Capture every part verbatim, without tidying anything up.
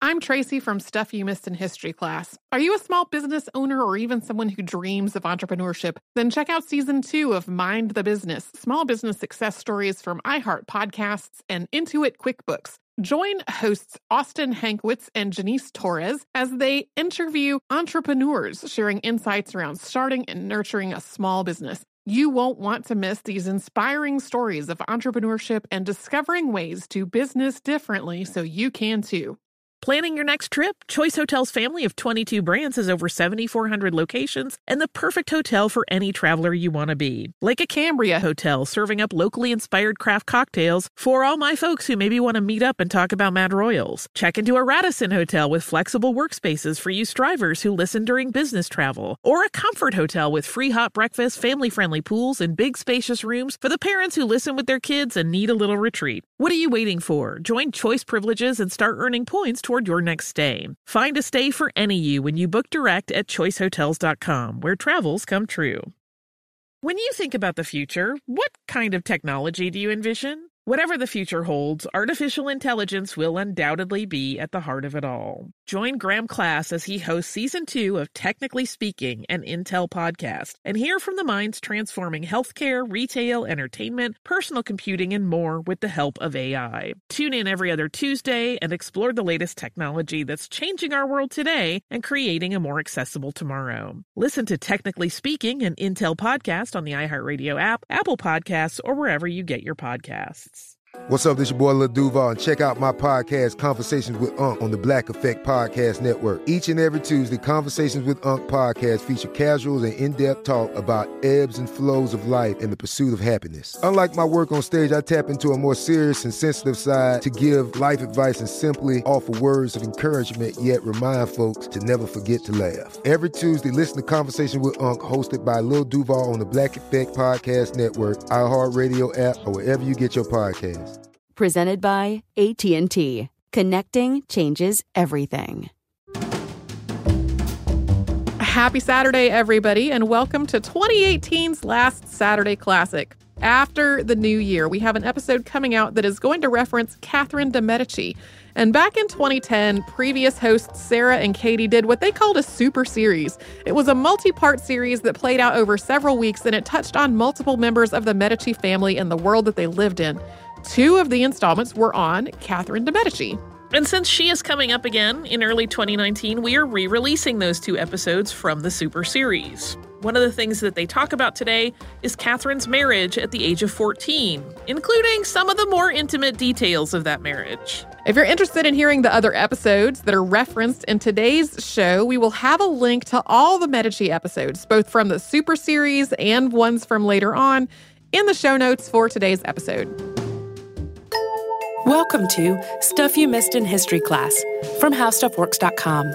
I'm Tracy from Stuff You Missed in History Class. Are you a small business owner or even someone who dreams of entrepreneurship? Then check out season two of Mind the Business, small business success stories from iHeart Podcasts and Intuit QuickBooks. Join hosts Austin Hankwitz and Janice Torres as they interview entrepreneurs sharing insights around starting and nurturing a small business. You won't want to miss these inspiring stories of entrepreneurship and discovering ways to business differently so you can too. Planning your next trip? Choice Hotels' family of twenty-two brands has over seven thousand four hundred locations and the perfect hotel for any traveler you want to be. Like a Cambria Hotel, serving up locally inspired craft cocktails for all my folks who maybe want to meet up and talk about Mad Royals. Check into a Radisson Hotel with flexible workspaces for you strivers who listen during business travel. Or a Comfort Hotel with free hot breakfast, family-friendly pools, and big spacious rooms for the parents who listen with their kids and need a little retreat. What are you waiting for? Join Choice Privileges and start earning points toward your next stay. Find a stay for any you when you book direct at choice hotels dot com, where travels come true. When you think about the future, what kind of technology do you envision? Whatever the future holds, artificial intelligence will undoubtedly be at the heart of it all. Join Graham Class as he hosts season two of Technically Speaking, an Intel podcast, and hear from the minds transforming healthcare, retail, entertainment, personal computing, and more with the help of A I. Tune in every other Tuesday and explore the latest technology that's changing our world today and creating a more accessible tomorrow. Listen to Technically Speaking, an Intel podcast on the iHeartRadio app, Apple Podcasts, or wherever you get your podcasts. What's up, this your boy Lil Duval, and check out my podcast, Conversations with Unc, on the Black Effect Podcast Network. Each and every Tuesday, Conversations with Unc podcast feature casuals and in-depth talk about ebbs and flows of life and the pursuit of happiness. Unlike my work on stage, I tap into a more serious and sensitive side to give life advice and simply offer words of encouragement, yet remind folks to never forget to laugh. Every Tuesday, listen to Conversations with Unc, hosted by Lil Duval on the Black Effect Podcast Network, iHeartRadio app, or wherever you get your podcasts. Presented by A T and T. Connecting changes everything. Happy Saturday, everybody, and welcome to twenty eighteen's Last Saturday Classic. After the new year, we have an episode coming out that is going to reference Catherine de' Medici. And back in twenty ten, previous hosts Sarah and Katie did what they called a super series. It was a multi-part series that played out over several weeks, and it touched on multiple members of the Medici family and the world that they lived in. Two of the installments were on Catherine de' Medici. And since she is coming up again in early twenty nineteen, we are re-releasing those two episodes from the Super Series. One of the things that they talk about today is Catherine's marriage at the age of fourteen, including some of the more intimate details of that marriage. If you're interested in hearing the other episodes that are referenced in today's show, we will have a link to all the Medici episodes, both from the Super Series and ones from later on, in the show notes for today's episode. Welcome to Stuff You Missed in History Class from how stuff works dot com.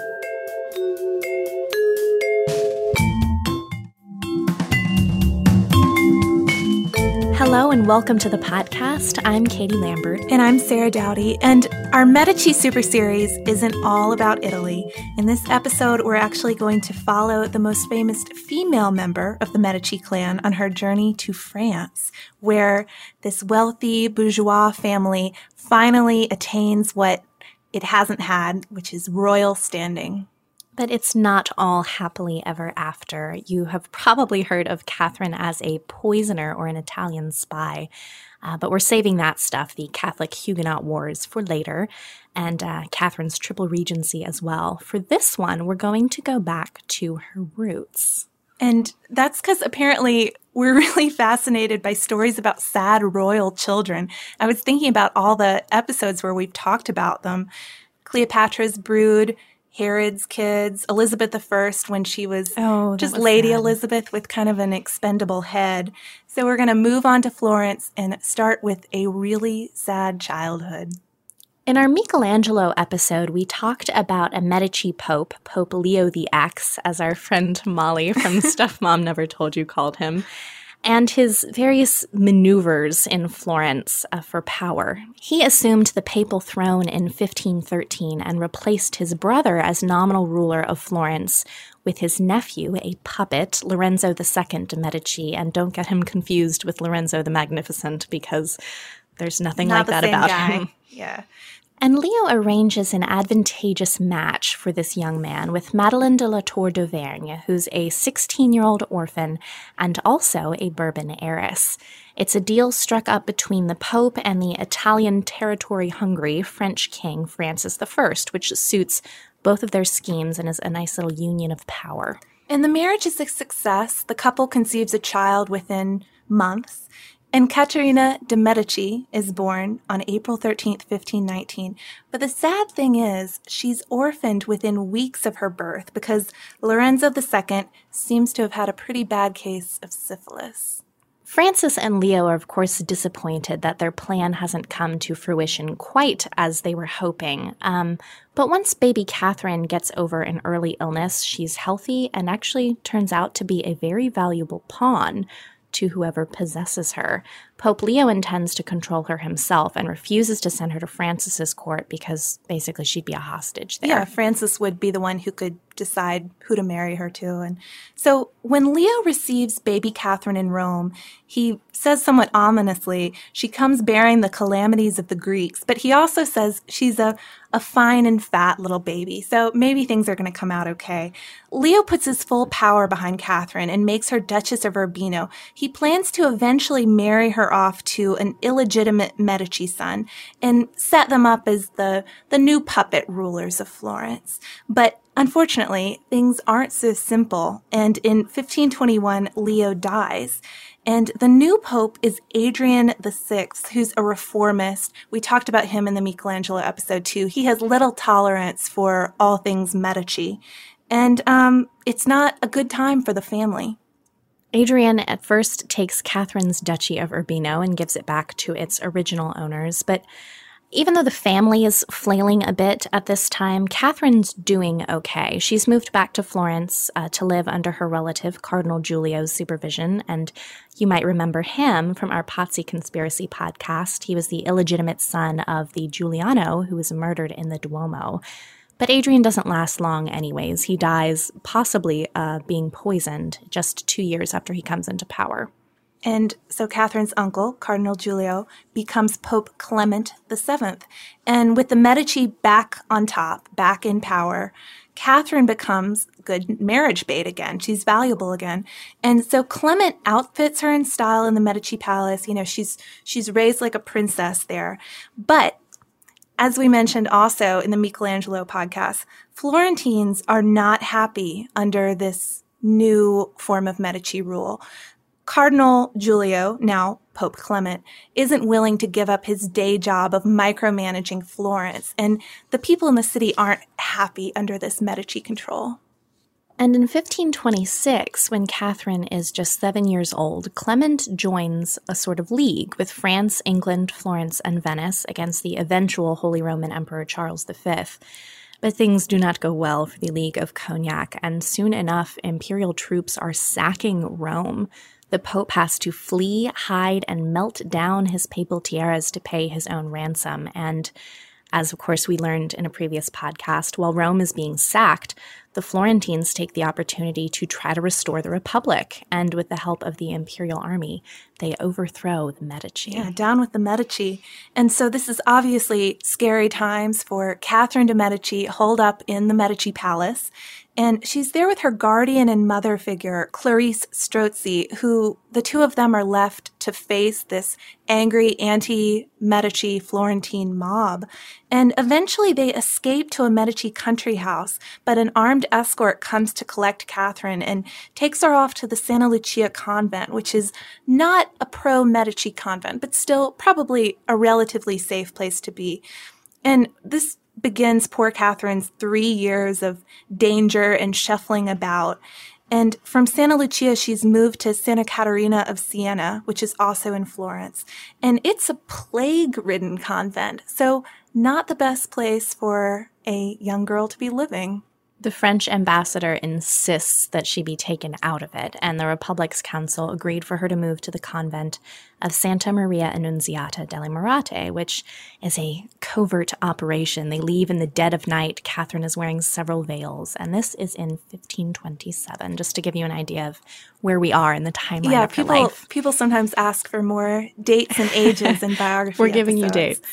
Hello and welcome to the podcast. I'm Katie Lambert. And I'm Sarah Dowdy. And our Medici Super Series isn't all about Italy. In this episode, we're actually going to follow the most famous female member of the Medici clan on her journey to France, where this wealthy bourgeois family finally attains what it hasn't had, which is royal standing. But it's not all happily ever after. You have probably heard of Catherine as a poisoner or an Italian spy. Uh, but we're saving that stuff, the Catholic Huguenot Wars, for later, and uh, Catherine's triple regency as well. For this one, we're going to go back to her roots. And that's because apparently we're really fascinated by stories about sad royal children. I was thinking about all the episodes where we've talked about them. Cleopatra's brood, Herod's kids, Elizabeth the First when she was oh, just was Lady sad. Elizabeth with kind of an expendable head. So we're going to move on to Florence and start with a really sad childhood. In our Michelangelo episode, we talked about a Medici pope, Pope Leo the X, as our friend Molly from Stuff Mom Never Told You called him, and his various maneuvers in Florence uh, for power. He assumed the papal throne in fifteen thirteen and replaced his brother as nominal ruler of Florence with his nephew, a puppet, Lorenzo the Second de' Medici. And don't get him confused with Lorenzo the Magnificent, because there's nothing Not like the that same about guy. him. Yeah. And Leo arranges an advantageous match for this young man with Madeleine de la Tour d'Auvergne, who's a sixteen-year-old orphan and also a Bourbon heiress. It's a deal struck up between the Pope and the Italian territory-hungry French king Francis the First, which suits both of their schemes and is a nice little union of power. And the marriage is a success. The couple conceives a child within months. And Caterina de' Medici is born on April thirteenth, fifteen nineteen. But the sad thing is, she's orphaned within weeks of her birth because Lorenzo the Second seems to have had a pretty bad case of syphilis. Francis and Leo are, of course, disappointed that their plan hasn't come to fruition quite as they were hoping. Um, but once baby Catherine gets over an early illness, she's healthy and actually turns out to be a very valuable pawn to whoever possesses her. Pope Leo intends to control her himself and refuses to send her to Francis's court because basically she'd be a hostage there. Yeah, Francis would be the one who could decide who to marry her to. And so when Leo receives baby Catherine in Rome, he says somewhat ominously, she comes bearing the calamities of the Greeks, but he also says she's a, a fine and fat little baby, so maybe things are going to come out okay. Leo puts his full power behind Catherine and makes her Duchess of Urbino. He plans to eventually marry her off to an illegitimate Medici son and set them up as the, the new puppet rulers of Florence. But unfortunately, things aren't so simple, and in fifteen twenty-one, Leo dies. And the new pope is Adrian the Sixth, who's a reformist. We talked about him in the Michelangelo episode too. He has little tolerance for all things Medici. And um, it's not a good time for the family. Adrian at first takes Catherine's Duchy of Urbino and gives it back to its original owners, but even though the family is flailing a bit at this time, Catherine's doing okay. She's moved back to Florence uh, to live under her relative Cardinal Giulio's supervision, and you might remember him from our Pazzi Conspiracy podcast. He was the illegitimate son of the Giuliano who was murdered in the Duomo. But Adrian doesn't last long anyways. He dies, possibly uh, being poisoned, just two years after he comes into power. And so Catherine's uncle, Cardinal Giulio, becomes Pope Clement the Seventh. And with the Medici back on top, back in power, Catherine becomes good marriage bait again. She's valuable again. And so Clement outfits her in style in the Medici palace. You know, she's she's raised like a princess there. But as we mentioned also in the Michelangelo podcast, Florentines are not happy under this new form of Medici rule. Cardinal Giulio, now Pope Clement, isn't willing to give up his day job of micromanaging Florence, and the people in the city aren't happy under this Medici control. And in fifteen twenty-six, when Catherine is just seven years old, Clement joins a sort of league with France, England, Florence, and Venice against the eventual Holy Roman Emperor Charles the Fifth. But things do not go well for the League of Cognac, and soon enough, imperial troops are sacking Rome. The Pope has to flee, hide, and melt down his papal tiaras to pay his own ransom. And as, of course, we learned in a previous podcast, while Rome is being sacked, the Florentines take the opportunity to try to restore the Republic. And with the help of the imperial army, they overthrow the Medici. Yeah, down with the Medici. And so this is obviously scary times for Catherine de' Medici, holed up in the Medici palace. And she's there with her guardian and mother figure, Clarice Strozzi, who the two of them are left to face this angry anti-Medici Florentine mob. And eventually they escape to a Medici country house, but an armed escort comes to collect Catherine and takes her off to the Santa Lucia convent, which is not a pro-Medici convent, but still probably a relatively safe place to be. And this begins poor Catherine's three years of danger and shuffling about. And from Santa Lucia, she's moved to Santa Caterina of Siena, which is also in Florence. And it's a plague-ridden convent, so not the best place for a young girl to be living. The French ambassador insists that she be taken out of it, and the Republic's council agreed for her to move to the convent of Santa Maria Annunziata delle Murate, which is a covert operation. They leave in the dead of night. Catherine is wearing several veils, and this is in fifteen twenty-seven, just to give you an idea of where we are in the timeline yeah, of her people, life. People sometimes ask for more dates and ages in biography We're giving episodes. you dates.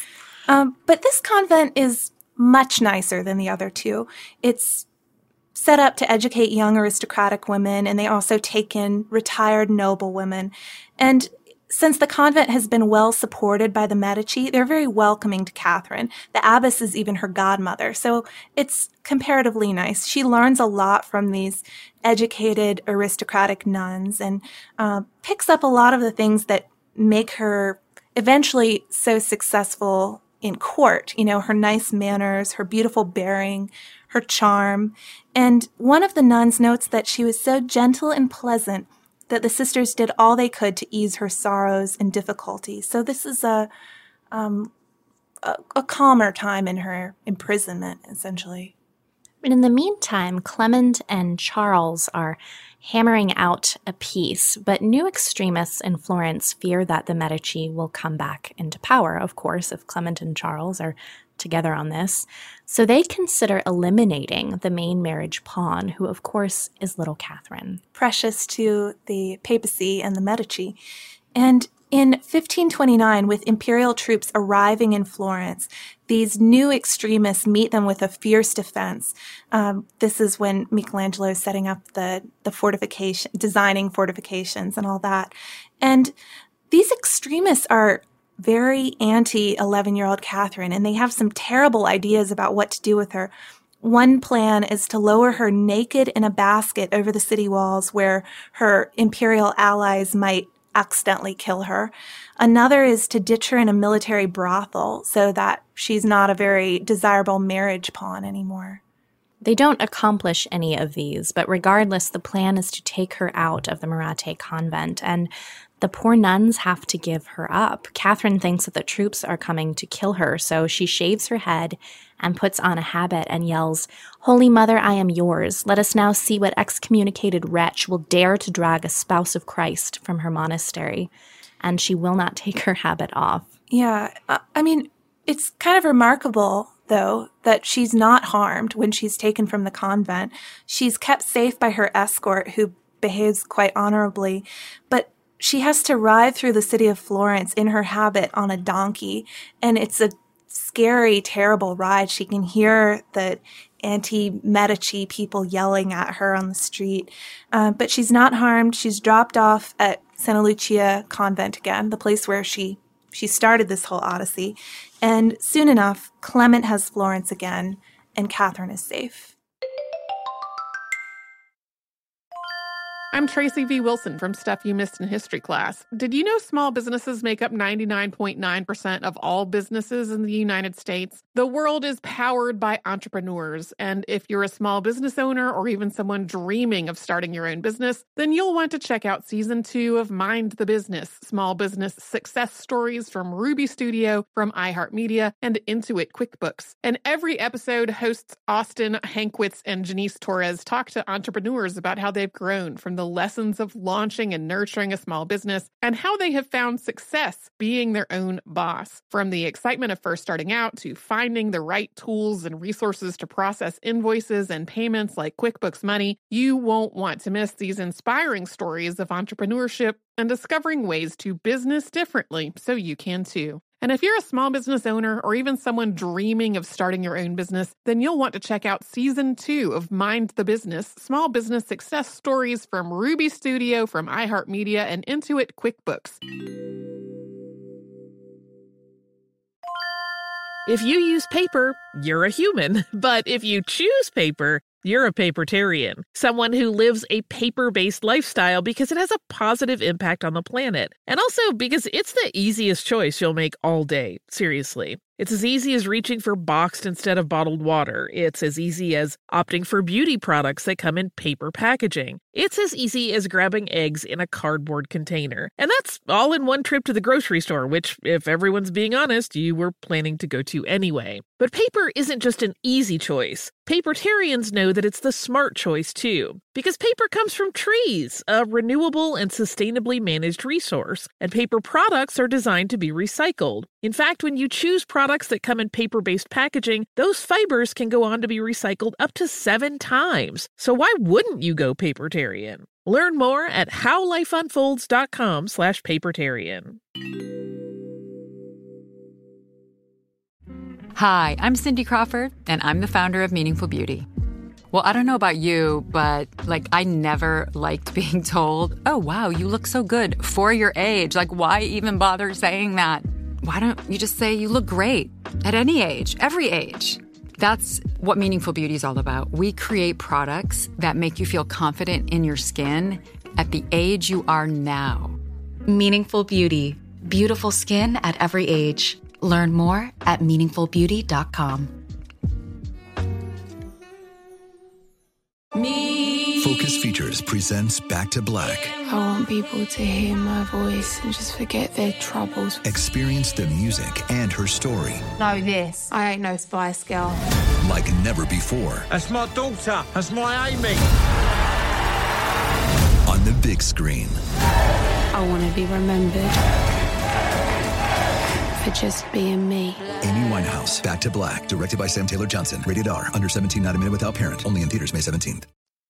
Um, but this convent is much nicer than the other two. It's set up to educate young aristocratic women, and they also take in retired noble women. And since the convent has been well supported by the Medici, they're very welcoming to Catherine. The abbess is even her godmother, so it's comparatively nice. She learns a lot from these educated aristocratic nuns and uh, picks up a lot of the things that make her eventually so successful in court. You know, her nice manners, her beautiful bearing, her charm. And one of the nuns notes that she was so gentle and pleasant that the sisters did all they could to ease her sorrows and difficulties. So this is a, um, a, a calmer time in her imprisonment, essentially. And in the meantime, Clement and Charles are hammering out a peace, but new extremists in Florence fear that the Medici will come back into power, of course, if Clement and Charles are together on this. So they consider eliminating the main marriage pawn, who, of course, is little Catherine. Precious to the papacy and the Medici. And in fifteen twenty-nine, with imperial troops arriving in Florence, these new extremists meet them with a fierce defense. Um, this is when Michelangelo is setting up the, the fortification, designing fortifications and all that. And these extremists are very anti eleven-year-old Catherine, and they have some terrible ideas about what to do with her. One plan is to lower her naked in a basket over the city walls where her imperial allies might accidentally kill her. Another is to ditch her in a military brothel so that she's not a very desirable marriage pawn anymore. They don't accomplish any of these, but regardless, the plan is to take her out of the Murate convent, and the poor nuns have to give her up. Catherine thinks that the troops are coming to kill her, so she shaves her head and puts on a habit and yells, "Holy Mother, I am yours. Let us now see what excommunicated wretch will dare to drag a spouse of Christ from her monastery." And she will not take her habit off. Yeah, I mean, it's kind of remarkable, though, that she's not harmed when she's taken from the convent. She's kept safe by her escort, who behaves quite honorably, but she has to ride through the city of Florence in her habit on a donkey, and it's a scary, terrible ride. She can hear the anti-Medici people yelling at her on the street, uh, but she's not harmed. She's dropped off at Santa Lucia Convent again, the place where she she started this whole odyssey, and soon enough, Clement has Florence again, and Catherine is safe. I'm Tracy V. Wilson from Stuff You Missed in History Class. Did you know small businesses make up ninety-nine point nine percent of all businesses in the United States? The world is powered by entrepreneurs, and if you're a small business owner or even someone dreaming of starting your own business, then you'll want to check out Season two of Mind the Business, Small Business Success Stories from Ruby Studio, from iHeartMedia, and Intuit QuickBooks. And every episode, hosts Austin Hankwitz and Janice Torres talk to entrepreneurs about how they've grown from the lessons of launching and nurturing a small business and how they have found success being their own boss. From the excitement of first starting out to finding the right tools and resources to process invoices and payments like QuickBooks Money, you won't want to miss these inspiring stories of entrepreneurship and discovering ways to business differently so you can too. And if you're a small business owner or even someone dreaming of starting your own business, then you'll want to check out Season two of Mind the Business, Small Business Success Stories from Ruby Studio, from iHeartMedia, and Intuit QuickBooks. If you use paper, you're a human. But if you choose paper, you're a papertarian, someone who lives a paper-based lifestyle because it has a positive impact on the planet. And also because it's the easiest choice you'll make all day, seriously. It's as easy as reaching for boxed instead of bottled water. It's as easy as opting for beauty products that come in paper packaging. It's as easy as grabbing eggs in a cardboard container. And that's all in one trip to the grocery store, which, if everyone's being honest, you were planning to go to anyway. But paper isn't just an easy choice. Papertarians know that it's the smart choice, too. Because paper comes from trees, a renewable and sustainably managed resource, and paper products are designed to be recycled. In fact, when you choose products that come in paper-based packaging, those fibers can go on to be recycled up to seven times. So why wouldn't you go papertarian? Learn more at howlifeunfolds.com slash papertarian. Hi, I'm Cindy Crawford, and I'm the founder of Meaningful Beauty. Well, I don't know about you, but, like, I never liked being told, oh, wow, you look so good for your age. Like, why even bother saying that? Why don't you just say you look great at any age, every age? That's what Meaningful Beauty is all about. We create products that make you feel confident in your skin at the age you are now. Meaningful Beauty. Beautiful skin at every age. Learn more at meaningful beauty dot com. Me. Focus Features presents Back to Black. I want people to hear my voice and just forget their troubles. Experience the music and her story. Know this. I ain't no Spice Girl. Like never before. That's my daughter. That's my Amy. On the big screen. I want to be remembered for just being me. Amy Winehouse, Back to Black. Directed by Sam Taylor Johnson. Rated R. Under seventeen, not a minute without parent. Only in theaters May seventeenth.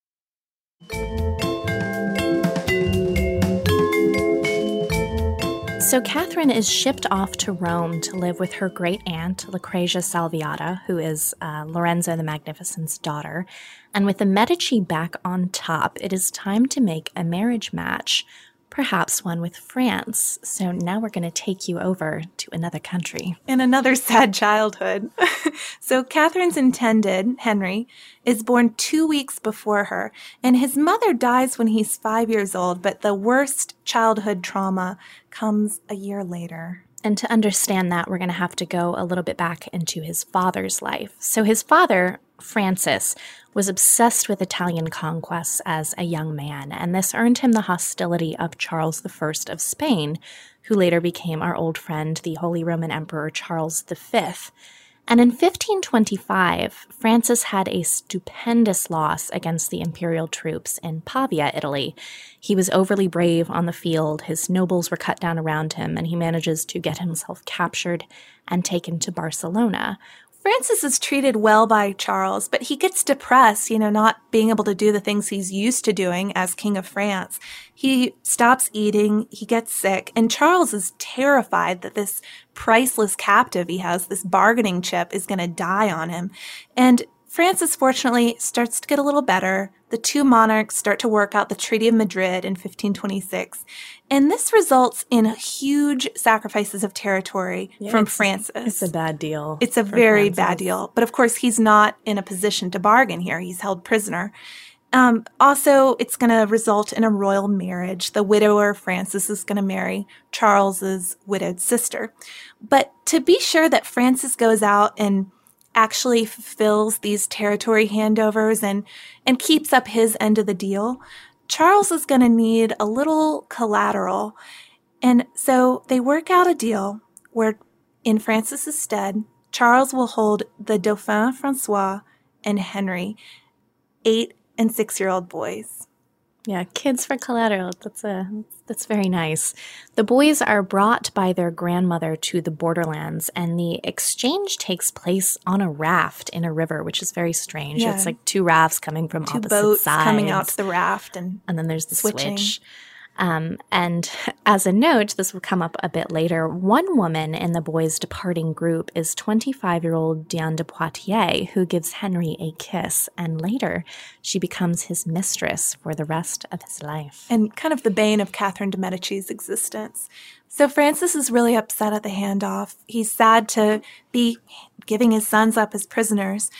So Catherine is shipped off to Rome to live with her great-aunt, Lucrezia Salviati, who is uh, Lorenzo the Magnificent's daughter. And with the Medici back on top, it is time to make a marriage match, perhaps one with France. So now we're going to take you over to another country. In another sad childhood. So Catherine's intended, Henry, is born two weeks before her, and his mother dies when he's five years old, but the worst childhood trauma comes a year later. And to understand that, we're going to have to go a little bit back into his father's life. So his father, Francis, was obsessed with Italian conquests as a young man, and this earned him the hostility of Charles the First of Spain, who later became our old friend, the Holy Roman Emperor Charles the Fifth. And in fifteen twenty-five, Francis had a stupendous loss against the imperial troops in Pavia, Italy. He was overly brave on the field, his nobles were cut down around him, and he manages to get himself captured and taken to Barcelona. Francis is treated well by Charles, but he gets depressed, you know, not being able to do the things he's used to doing as King of France. He stops eating, he gets sick, and Charles is terrified that this priceless captive he has, this bargaining chip, is going to die on him. And Francis, fortunately, starts to get a little better. The two monarchs start to work out the Treaty of Madrid in fifteen twenty-six. And this results in huge sacrifices of territory yeah, from it's, Francis. It's a bad deal. It's a very Francis. bad deal. But of course, he's not in a position to bargain here. He's held prisoner. Um, also, it's going to result in a royal marriage. The widower, Francis, is going to marry Charles's widowed sister. But to be sure that Francis goes out and actually fulfills these territory handovers and, and keeps up his end of the deal, Charles is going to need a little collateral. And so they work out a deal where, in Francis's stead, Charles will hold the Dauphin Francois and Henry, eight and six-year-old boys. Yeah, kids for collateral. That's a that's very nice. The boys are brought by their grandmother to the borderlands, and the exchange takes place on a raft in a river, which is very strange. Yeah. It's like two rafts coming from two opposite boats sides. coming out to the raft, and and then there's the switching. switch. Um, and as a note, this will come up a bit later, one woman in the boys' departing group is twenty-five-year-old Diane de Poitiers, who gives Henry a kiss, and later she becomes his mistress for the rest of his life. And kind of the bane of Catherine de' Medici's existence. So Francis is really upset at the handoff. He's sad to be giving his sons up as prisoners.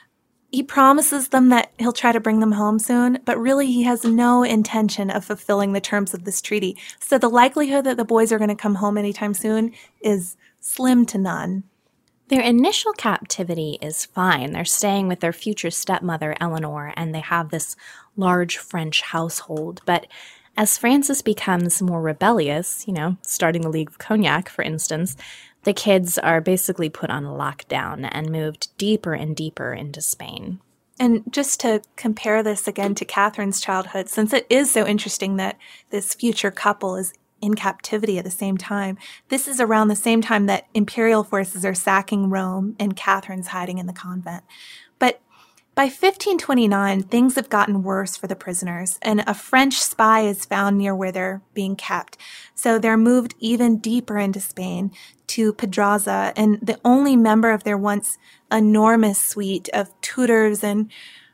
He promises them that he'll try to bring them home soon, but really he has no intention of fulfilling the terms of this treaty. So the likelihood that the boys are going to come home anytime soon is slim to none. Their initial captivity is fine. They're staying with their future stepmother, Eleanor, and they have this large French household. But as Francis becomes more rebellious, you know, starting the League of Cognac, for instance, the kids are basically put on lockdown and moved deeper and deeper into Spain. And just to compare this again to Catherine's childhood, since it is so interesting that this future couple is in captivity at the same time, this is around the same time that imperial forces are sacking Rome and Catherine's hiding in the convent. But By fifteen twenty-nine, things have gotten worse for the prisoners, and a French spy is found near where they're being kept. So they're moved even deeper into Spain to Pedraza, and the only member of their once enormous suite of tutors and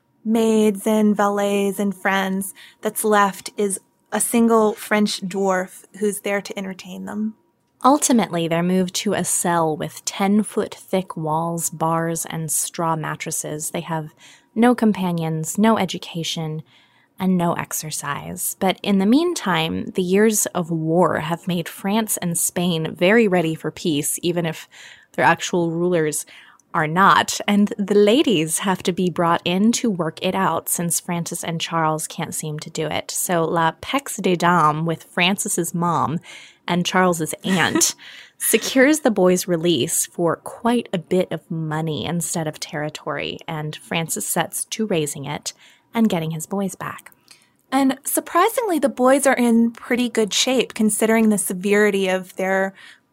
maids and valets and friends that's left is a single French dwarf who's there to entertain them. Ultimately, they're moved to a cell with ten-foot thick walls, bars, and straw mattresses. They have no companions, no education, and no exercise. But in the meantime, the years of war have made France and Spain very ready for peace, even if their actual rulers are not. And the ladies have to be brought in to work it out, since Francis and Charles can't seem to do it. So La Paix des Dames, with Francis's mom and Charles's aunt, secures the boys' release for quite a bit of money instead of territory, and Francis sets to raising it and getting his boys back. And surprisingly, the boys are in pretty good shape, considering the severity of their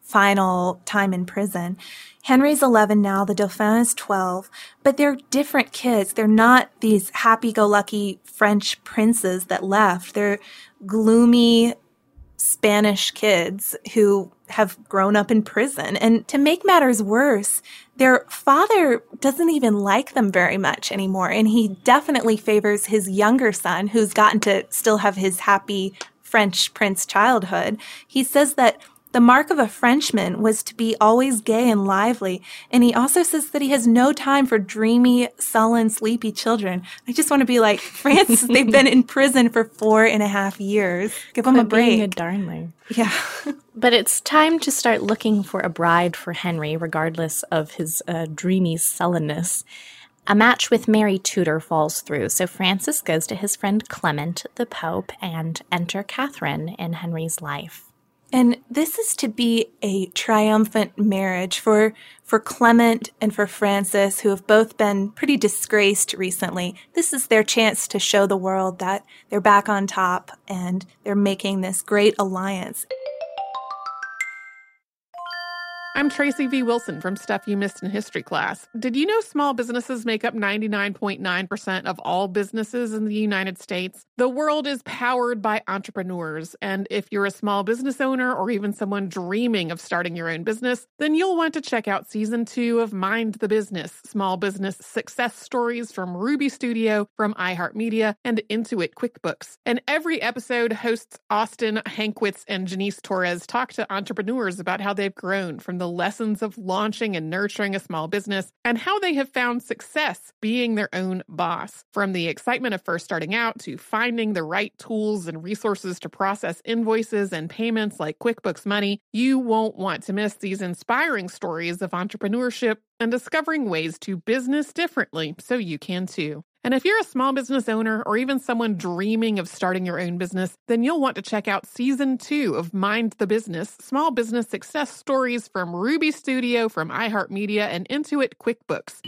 final time in prison. Henry's eleven now, the Dauphin is twelve, but they're different kids. They're not these happy-go-lucky French princes that left. They're gloomy Spanish kids who have grown up in prison. And to make matters worse, their father doesn't even like them very much anymore. And he definitely favors his younger son, who's gotten to still have his happy French prince childhood. He says that the mark of a Frenchman was to be always gay and lively. And he also says that he has no time for dreamy, sullen, sleepy children. I just want to be like, France, they've been in prison for four and a half years. Give them Quit a break. Being a darling. Yeah. But it's time to start looking for a bride for Henry, regardless of his uh, dreamy sullenness. A match with Mary Tudor falls through, so Francis goes to his friend Clement, the Pope, and enter Catherine in Henry's life. And this is to be a triumphant marriage for for Clement and for Francis, who have both been pretty disgraced recently. This is their chance to show the world that they're back on top and they're making this great alliance. I'm Tracy V. Wilson from Stuff You Missed in History Class. Did you know small businesses make up ninety-nine point nine percent of all businesses in the United States? The world is powered by entrepreneurs, and if you're a small business owner or even someone dreaming of starting your own business, then you'll want to check out Season two of Mind the Business, Small Business Success Stories from Ruby Studio, from iHeartMedia, and Intuit QuickBooks. And every episode, hosts Austin Hankwitz and Janice Torres talk to entrepreneurs about how they've grown from the lessons of launching and nurturing a small business and how they have found success being their own boss. From the excitement of first starting out to finding the right tools and resources to process invoices and payments like QuickBooks Money, you won't want to miss these inspiring stories of entrepreneurship and discovering ways to business differently so you can too. And if you're a small business owner or even someone dreaming of starting your own business, then you'll want to check out Season two of Mind the Business, Small Business Success Stories from Ruby Studio, from iHeartMedia, and Intuit QuickBooks.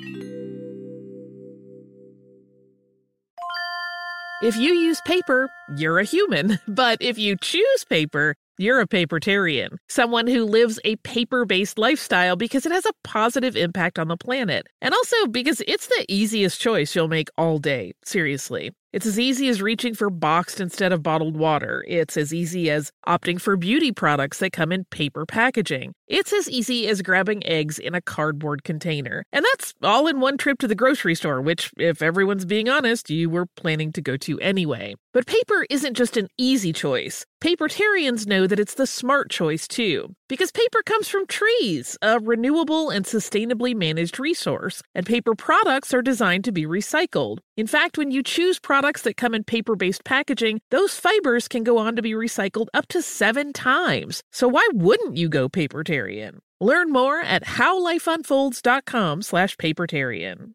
If you use paper, you're a human. But if you choose paper, you're a papertarian, someone who lives a paper-based lifestyle because it has a positive impact on the planet. And also because it's the easiest choice you'll make all day, seriously. It's as easy as reaching for boxed instead of bottled water. It's as easy as opting for beauty products that come in paper packaging. It's as easy as grabbing eggs in a cardboard container. And that's all in one trip to the grocery store, which, if everyone's being honest, you were planning to go to anyway. But paper isn't just an easy choice. Papertarians know that it's the smart choice, too. Because paper comes from trees, a renewable and sustainably managed resource. And paper products are designed to be recycled. In fact, when you choose products that come in paper-based packaging, those fibers can go on to be recycled up to seven times. So why wouldn't you go papertarian? Learn more at howlifeunfolds.com slash papertarian.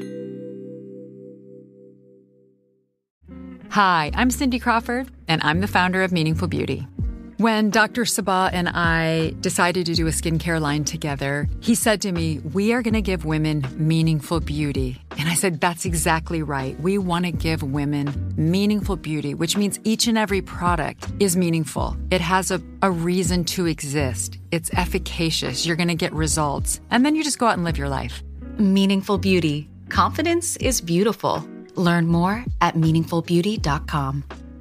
Hi, I'm Cindy Crawford, and I'm the founder of Meaningful Beauty. When Doctor Sabah and I decided to do a skincare line together, he said to me, we are going to give women meaningful beauty. And I said, that's exactly right. We want to give women meaningful beauty, which means each and every product is meaningful. It has a, a reason to exist. It's efficacious. You're going to get results. And then you just go out and live your life. Meaningful Beauty. confidence is beautiful. Learn more at meaningful beauty dot com.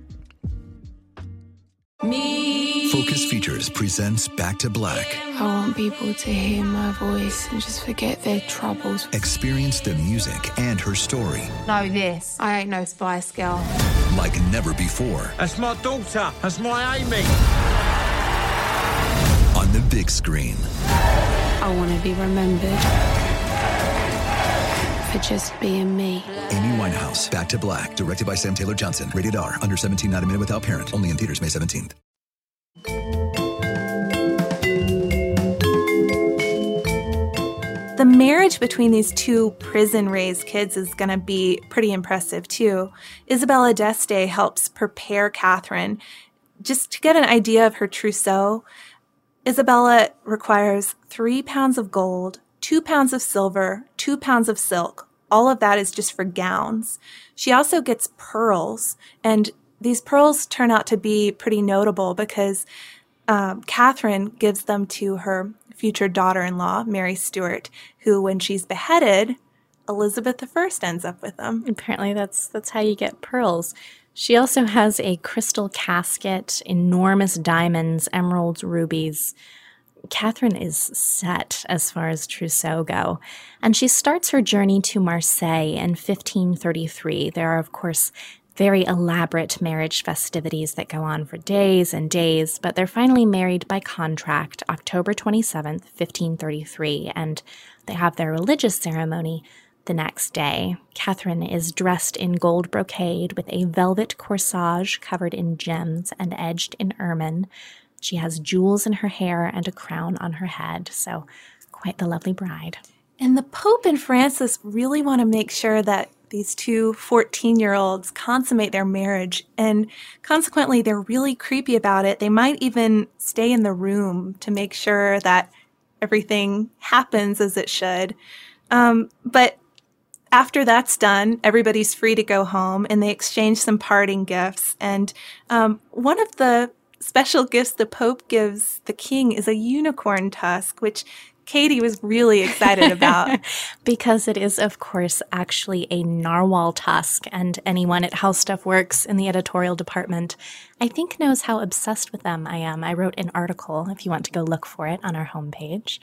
Me. Focus Features presents Back to Black. I want people to hear my voice and just forget their troubles. Experience the music and her story. Know this. I ain't no Spice Girl. Like never before. That's my daughter. That's my Amy. On the big screen. I want to be remembered for just being me. Amy Winehouse, Back to Black, directed by Sam Taylor Johnson. Rated R, under seventeen, not a minute without parent. Only in theaters May seventeenth. The marriage between these two prison-raised kids is going to be pretty impressive, too. Isabella d'Este helps prepare Catherine. Just to get an idea of her trousseau, Isabella requires three pounds of gold, two pounds of silver, two pounds of silk. All of that is just for gowns. She also gets pearls, and these pearls turn out to be pretty notable because um, Catherine gives them to her future daughter-in-law, Mary Stuart, who, when she's beheaded, Elizabeth the First ends up with them. Apparently that's that's how you get pearls. She also has a crystal casket, enormous diamonds, emeralds, rubies. Catherine is set as far as trousseau go, and she starts her journey to Marseille in fifteen thirty-three. There are, of course, very elaborate marriage festivities that go on for days and days, but they're finally married by contract October twenty-seventh, fifteen thirty-three, and they have their religious ceremony the next day. Catherine is dressed in gold brocade with a velvet corsage covered in gems and edged in ermine. She has jewels in her hair and a crown on her head, so quite the lovely bride. And the Pope and Francis really want to make sure that these two fourteen-year-olds consummate their marriage, and consequently, they're really creepy about it. They might even stay in the room to make sure that everything happens as it should. Um, but after that's done, everybody's free to go home, and they exchange some parting gifts. And um, one of the special gifts the Pope gives the king is a unicorn tusk, which Katie was really excited about. Because it is, of course, actually a narwhal tusk, and anyone at How Stuff Works in the editorial department, I think, knows how obsessed with them I am. I wrote an article, if you want to go look for it, on our homepage.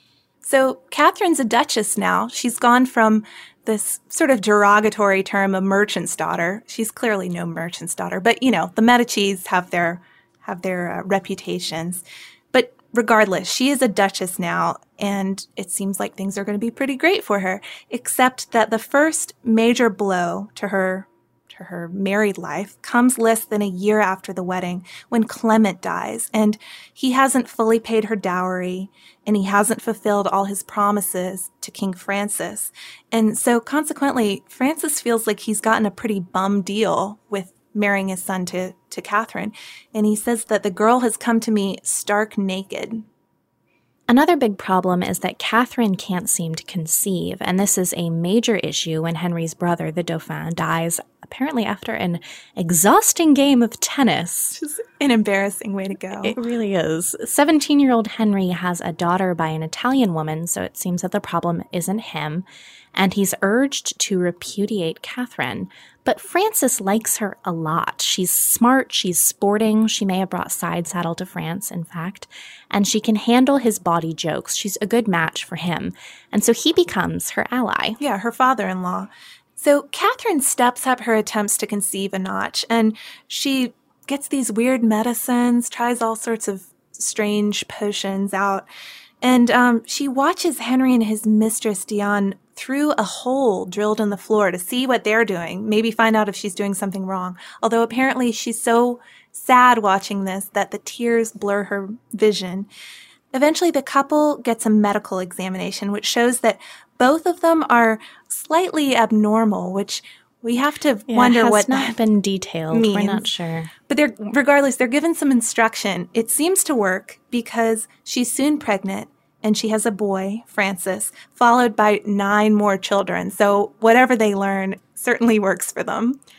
So Catherine's a duchess now. She's gone from this sort of derogatory term, a merchant's daughter. She's clearly no merchant's daughter, but, you know, the Medicis have their have their uh, reputations. But regardless, she is a duchess now, and it seems like things are going to be pretty great for her, except that the first major blow to her to her married life comes less than a year after the wedding, when Clement dies, and he hasn't fully paid her dowry, and he hasn't fulfilled all his promises to King Francis. And so consequently, Francis feels like he's gotten a pretty bum deal with marrying his son to, to Catherine. And he says that the girl has come to me stark naked. Another big problem is that Catherine can't seem to conceive, and this is a major issue when Henry's brother, the Dauphin, dies, apparently after an exhausting game of tennis. Just an embarrassing way to go. It really is. seventeen-year-old Henry has a daughter by an Italian woman, so it seems that the problem isn't him, and he's urged to repudiate Catherine. But Francis likes her a lot. She's smart, she's sporting, she may have brought side saddle to France, in fact, and she can handle his bawdy jokes. She's a good match for him, and so he becomes her ally. Yeah, her father-in-law. So Catherine steps up her attempts to conceive a notch, and she gets these weird medicines, tries all sorts of strange potions out, and um, she watches Henry and his mistress Diane through a hole drilled in the floor to see what they're doing, maybe find out if she's doing something wrong. Although apparently she's so sad watching this that the tears blur her vision. Eventually, the couple gets a medical examination, which shows that both of them are slightly abnormal, which we have to yeah, wonder it has what not that been detailed. means. We're not sure. But they're, regardless, they're given some instruction. It seems to work because she's soon pregnant, and she has a boy, Francis, followed by nine more children. So whatever they learn certainly works for them.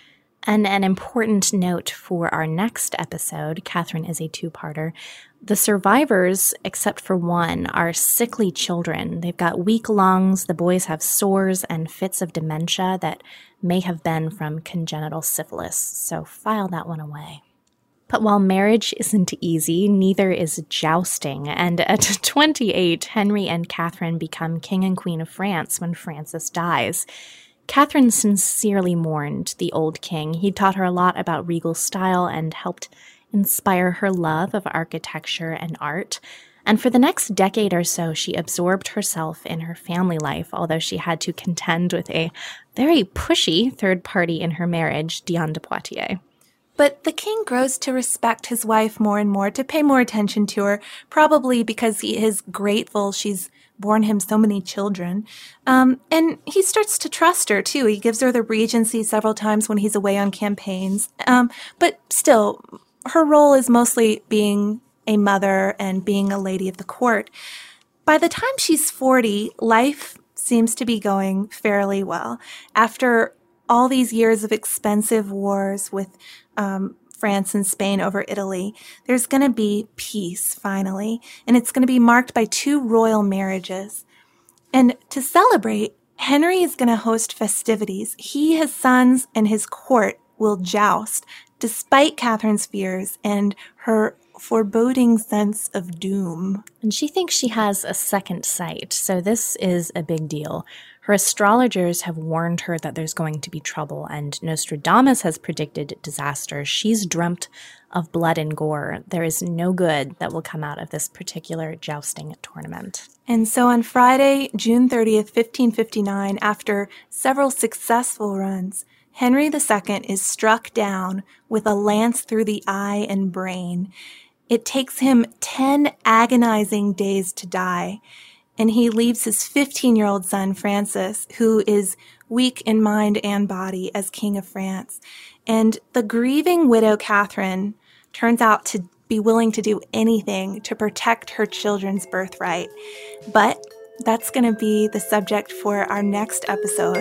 And an important note for our next episode, Catherine is a two-parter. The survivors, except for one, are sickly children. They've got weak lungs. The boys have sores and fits of dementia that may have been from congenital syphilis. So file that one away. But while marriage isn't easy, neither is jousting. And at twenty-eight, Henry and Catherine become king and queen of France when Francis dies. Catherine sincerely mourned the old king. He taught her a lot about regal style and helped inspire her love of architecture and art. And for the next decade or so, she absorbed herself in her family life, although she had to contend with a very pushy third party in her marriage, Diane de Poitiers. But the king grows to respect his wife more and more, to pay more attention to her, probably because he is grateful she's borne him so many children. Um, and he starts to trust her, too. He gives her the regency several times when he's away on campaigns. Um, but still, her role is mostly being a mother and being a lady of the court. By the time she's forty, life seems to be going fairly well. After all these years of expensive wars with um, France and Spain over Italy, there's going to be peace finally, and it's going to be marked by two royal marriages. And to celebrate, Henry is going to host festivities. He, his sons, and his court will joust, despite Catherine's fears and her foreboding sense of doom. And she thinks she has a second sight, so this is a big deal. Her astrologers have warned her that there's going to be trouble, and Nostradamus has predicted disaster. She's dreamt of blood and gore. There is no good that will come out of this particular jousting tournament. And so on Friday, June thirtieth, fifteen fifty-nine, after several successful runs, Henry the Second is struck down with a lance through the eye and brain. It takes him ten agonizing days to die, and he leaves his fifteen-year-old son, Francis, who is weak in mind and body, as King of France. And the grieving widow, Catherine, turns out to be willing to do anything to protect her children's birthright. But that's going to be the subject for our next episode.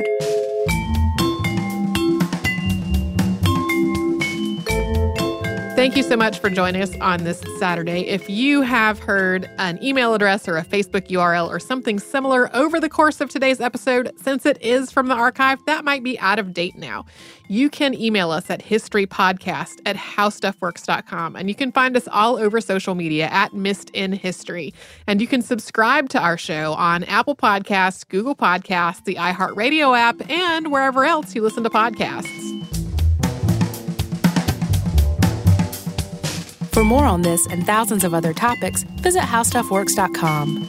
Thank you so much for joining us on this Saturday. If you have heard an email address or a Facebook U R L or something similar over the course of today's episode, since it is from the archive, that might be out of date now. You can email us at historypodcast at howstuffworks dot com, and you can find us all over social media at Missed in History. And you can subscribe to our show on Apple Podcasts, Google Podcasts, the iHeartRadio app, and wherever else you listen to podcasts. For more on this and thousands of other topics, visit how stuff works dot com.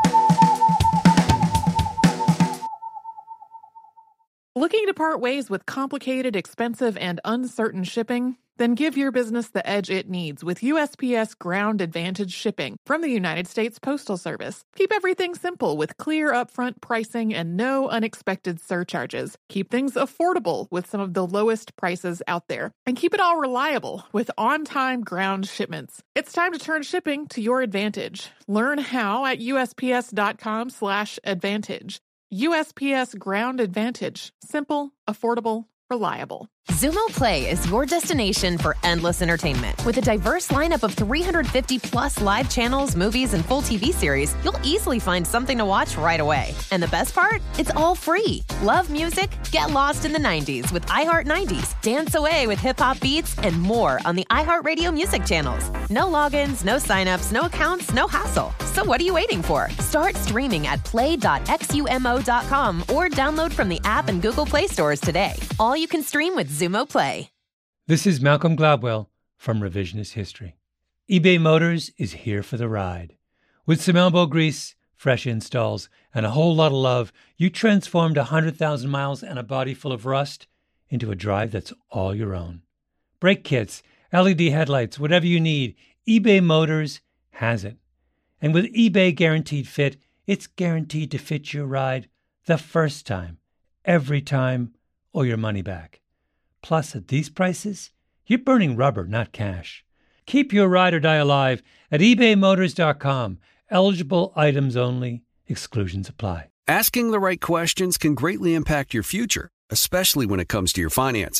Looking to part ways with complicated, expensive, and uncertain shipping? Then give your business the edge it needs with U S P S Ground Advantage shipping from the United States Postal Service. Keep everything simple with clear upfront pricing and no unexpected surcharges. Keep things affordable with some of the lowest prices out there. And keep it all reliable with on-time ground shipments. It's time to turn shipping to your advantage. Learn how at U S P S dot com slash advantage. U S P S Ground Advantage. Simple, affordable, reliable. Xumo Play is your destination for endless entertainment. With a diverse lineup of three hundred fifty plus live channels, movies, and full T V series, you'll easily find something to watch right away. And the best part? It's all free. Love music? Get lost in the nineties with iHeart nineties. Dance away with hip-hop beats and more on the iHeartRadio music channels. No logins, no signups, no accounts, no hassle. So what are you waiting for? Start streaming at play dot xumo dot com or download from the app and Google Play stores today. All you can stream with Xumo Play. This is Malcolm Gladwell from Revisionist History. eBay Motors is here for the ride. With some elbow grease, fresh installs, and a whole lot of love, you transformed one hundred thousand miles and a body full of rust into a drive that's all your own. Brake kits, L E D headlights, whatever you need, eBay Motors has it. And with eBay Guaranteed Fit, it's guaranteed to fit your ride the first time, every time, or your money back. Plus, at these prices, you're burning rubber, not cash. Keep your ride or die alive at ebay motors dot com. Eligible items only. Exclusions apply. Asking the right questions can greatly impact your future, especially when it comes to your finances.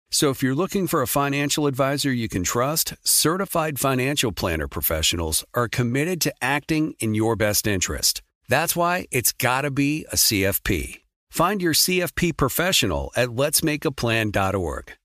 So if you're looking for a financial advisor you can trust, certified financial planner professionals are committed to acting in your best interest. That's why it's got to be a C F P. Find your C F P professional at lets make a plan dot org.